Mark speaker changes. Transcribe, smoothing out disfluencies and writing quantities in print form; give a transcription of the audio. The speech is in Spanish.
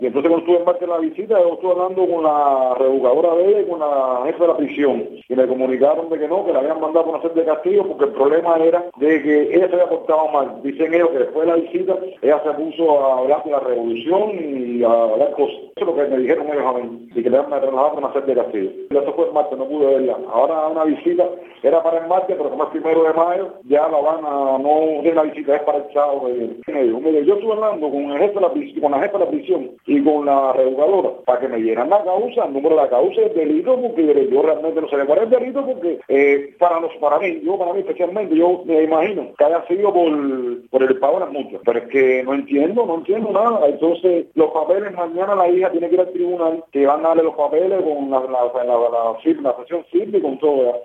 Speaker 1: Y entonces cuando estuve en parte de la visita, yo estuve hablando con la reeducadora de ella y con la jefa de la prisión. Y me comunicaron de que no, que la habían mandado por una serie de castigos porque el problema era de que ella se había portado mal. Dicen ellos que después de la visita, ella se puso a hablar de la revolución y a hablar cosas. Eso es lo que me dijeron ellos a mí. Y que le habían trasladado por una serie de castigos. Y eso fue el martes, no pude verla. Ahora una visita era para el martes, pero como es 1 de mayo, ya la van a no de la visita, es para el sábado que viene. Mire, yo estuve hablando con el jefe de la prisión, con la jefa de la prisión y con la reeducadora para que me dieran la causa, el número de la causa del delito, porque yo realmente no sé cuál es el delito, porque para mí especialmente, yo me imagino que haya sido por el pago de las multas, pero es que no entiendo nada. Entonces los papeles, mañana la hija tiene que ir al tribunal, que van a darle los papeles con la sesión civil y con todo.